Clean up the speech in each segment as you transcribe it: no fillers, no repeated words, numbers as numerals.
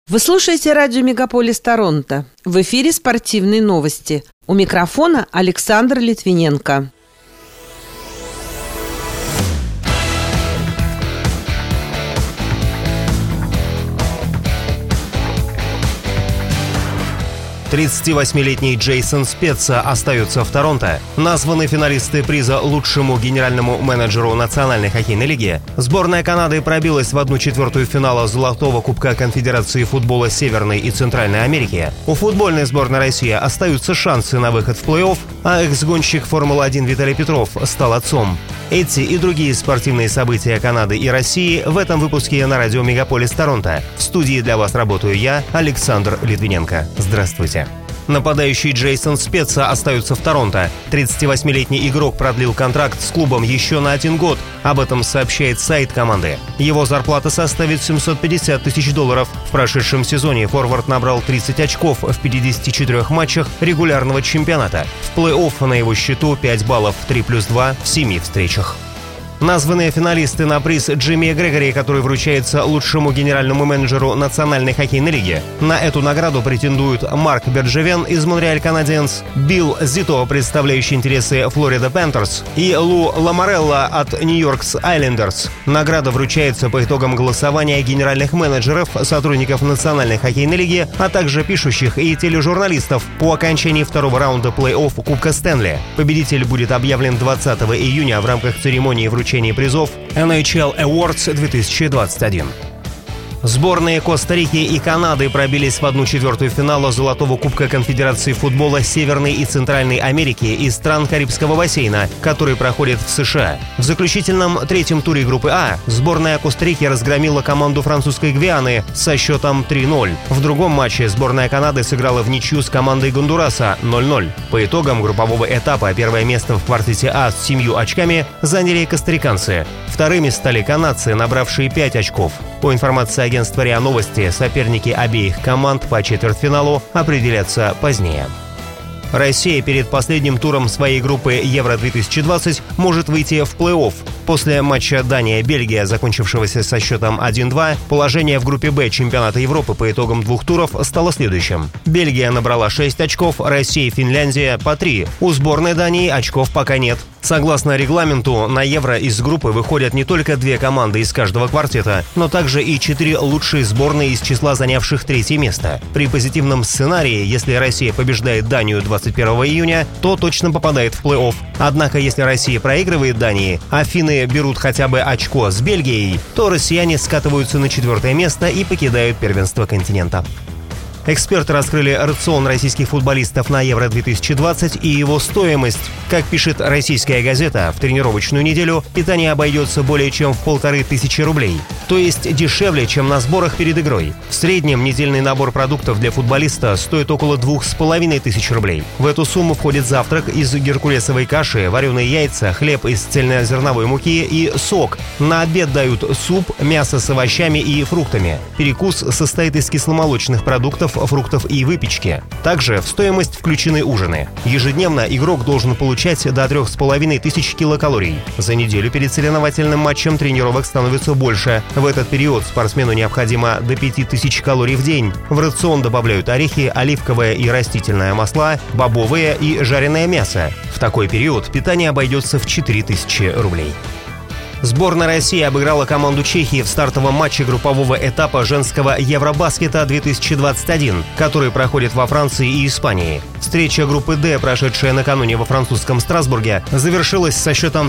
Вы слушаете радио «Мегаполис Торонто». В эфире спортивные новости. У микрофона Александр Литвиненко. «38-летний Джейсон Спеца остается в Торонто. Названы финалисты приза лучшему генеральному менеджеру Национальной хоккейной лиги. Сборная Канады пробилась в 1/4 финала Золотого Кубка Конфедерации футбола Северной и Центральной Америки. У футбольной сборной России остаются шансы на выход в плей-офф, а экс-гонщик Формулы-1 Виталий Петров стал отцом. Эти и другие спортивные события Канады и России в этом выпуске на радио «Мегаполис Торонто». В студии для вас работаю я, Александр Литвиненко. Здравствуйте. Нападающий Джейсон Спеца остается в Торонто. 38-летний игрок продлил контракт с клубом еще на 1 год. Об этом сообщает сайт команды. Его зарплата составит $750 тысяч. В прошедшем сезоне форвард набрал 30 очков в 54 матчах регулярного чемпионата. В плей-офф на его счету 5 баллов 3+2 в 7 встречах. Названные финалисты на приз Джимми Грегори, который вручается лучшему генеральному менеджеру Национальной хоккейной лиги. На эту награду претендуют Марк Берджевен из Монреаль Канадиенс, Билл Зито, представляющий интересы Флорида Пантерс, и Лу Ламорелло от Нью-Йоркс Айлендерс. Награда вручается по итогам голосования генеральных менеджеров, сотрудников Национальной хоккейной лиги, а также пишущих и тележурналистов по окончании второго раунда плей-офф Кубка Стэнли. Победитель будет объявлен 20 июня в рамках церемонии вручения призов NHL Awards 2021. Сборные Коста-Рики и Канады пробились в 1/4 финала Золотого Кубка Конфедерации футбола Северной и Центральной Америки и стран Карибского бассейна, который проходит в США. В заключительном третьем туре группы А сборная Коста-Рики разгромила команду французской Гвианы со счетом 3-0. В другом матче сборная Канады сыграла в ничью с командой Гондураса 0-0. По итогам группового этапа первое место в квартете А с 7 очками заняли костариканцы. Вторыми стали канадцы, набравшие 5 очков. По информации агентства РИА Новости, соперники обеих команд по четвертьфиналу определятся позднее. Россия перед последним туром своей группы Евро-2020 может выйти в плей-офф. После матча Дания-Бельгия, закончившегося со счетом 1-2, положение в группе Б чемпионата Европы по итогам 2 туров стало следующим. Бельгия набрала 6 очков, Россия и Финляндия по 3. У сборной Дании очков пока нет. Согласно регламенту, на Евро из группы выходят не только 2 команды из каждого квартета, но также и 4 лучшие сборные из числа занявших 3-е место. При позитивном сценарии, если Россия побеждает Данию 21 июня, то точно попадает в плей-офф. Однако, если Россия проигрывает Дании, а финны берут хотя бы очко с Бельгией, то россияне скатываются на 4-е место и покидают первенство континента. Эксперты раскрыли рацион российских футболистов на Евро-2020 и его стоимость. Как пишет российская газета, в тренировочную неделю питание обойдется более чем в 1500 рублей. То есть дешевле, чем на сборах перед игрой. В среднем недельный набор продуктов для футболиста стоит около 2500 рублей. В эту сумму входит завтрак из геркулесовой каши, вареные яйца, хлеб из цельнозерновой муки и сок. На обед дают суп, мясо с овощами и фруктами. Перекус состоит из кисломолочных продуктов, фруктов и выпечки. Также в стоимость включены ужины. Ежедневно игрок должен получать до 3500 килокалорий. За неделю перед соревновательным матчем тренировок становится больше. В этот период спортсмену необходимо до 5000 калорий в день. В рацион добавляют орехи, оливковое и растительное масла, бобовое и жареное мясо. В такой период питание обойдется в 4000 рублей. Сборная России обыграла команду Чехии в стартовом матче группового этапа женского Евробаскета 2021, который проходит во Франции и Испании. Встреча группы «Д», прошедшая накануне во французском Страсбурге, завершилась со счетом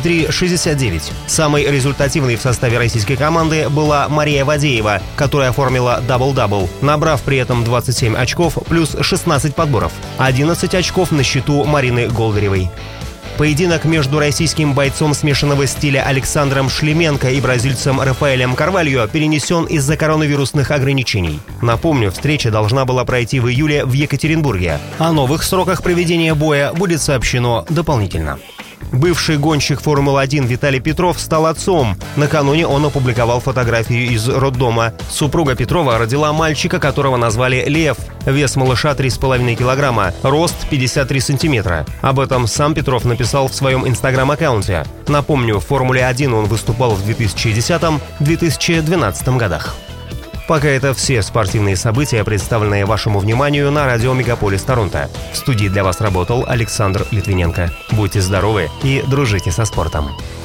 73-69. Самой результативной в составе российской команды была Мария Вадеева, которая оформила дабл-дабл, набрав при этом 27 очков плюс 16 подборов. 11 очков на счету Марины Голдаревой. Поединок между российским бойцом смешанного стиля Александром Шлеменко и бразильцем Рафаэлем Карвальо перенесен из-за коронавирусных ограничений. Напомню, встреча должна была пройти в июле в Екатеринбурге. О новых сроках проведения боя будет сообщено дополнительно. Бывший гонщик Формулы-1 Виталий Петров стал отцом. Накануне он опубликовал фотографию из роддома. Супруга Петрова родила мальчика, которого назвали Лев. Вес малыша 3,5 килограмма, рост 53 сантиметра. Об этом сам Петров написал в своем инстаграм-аккаунте. Напомню, в Формуле-1 он выступал в 2010-2012 годах. Пока это все спортивные события, представленные вашему вниманию на радио «Мегаполис Торонто». В студии для вас работал Александр Литвиненко. Будьте здоровы и дружите со спортом.